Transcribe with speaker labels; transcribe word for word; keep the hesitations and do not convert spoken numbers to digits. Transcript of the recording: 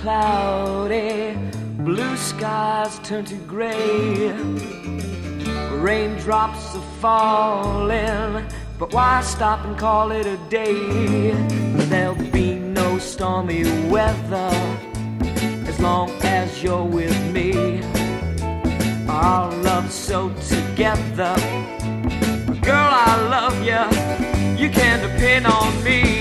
Speaker 1: cloudy, blue skies turn to gray. Raindrops are falling, but why stop and call it a day? There'll be no stormy weather as long as you're with me. Our love's so together. Girl, I love you. You can depend on me.